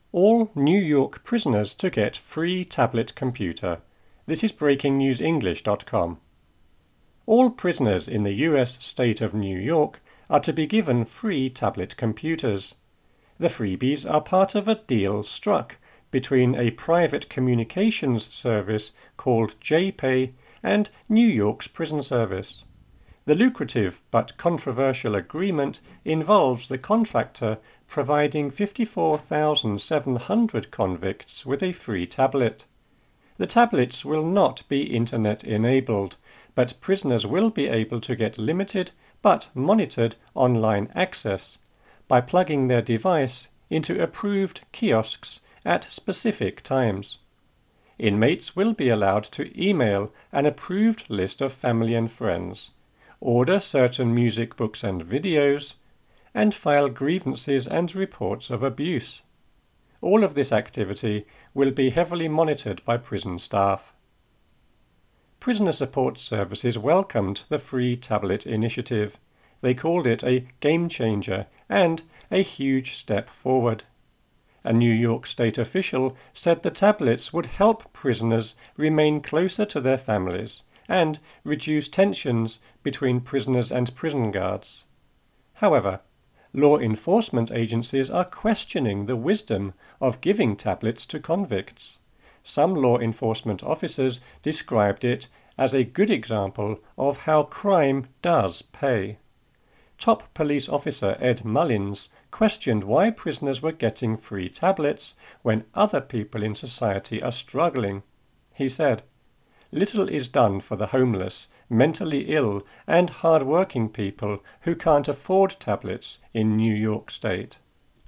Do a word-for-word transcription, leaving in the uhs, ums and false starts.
All New York prisoners to get free tablet computer. This is breaking news english dot com. All prisoners in the U S state of New York are to be given free tablet computers. The freebies are part of a deal struck between a private communications service called J Pay and New York's prison service. The lucrative but controversial agreement involves the contractor providing fifty-four thousand seven hundred convicts with a free tablet. The tablets will not be Internet-enabled, but prisoners will be able to get limited but monitored online access by plugging their device into approved kiosks at specific times. Inmates will be allowed to email an approved list of family and friends, order certain music, books and videos, and file grievances and reports of abuse. All of this activity will be heavily monitored by prison staff. Prisoner support services welcomed the free tablet initiative. They called it a game changer and a huge step forward. A New York State official said the tablets would help prisoners remain closer to their families and reduce tensions between prisoners and prison guards. However, law enforcement agencies are questioning the wisdom of giving tablets to convicts. Some law enforcement officers described it as a good example of how crime does pay. Top police officer Ed Mullins questioned why prisoners were getting free tablets when other people in society are struggling. He said, "Little is done for the homeless, mentally ill, and hard-working people who can't afford tablets in New York State."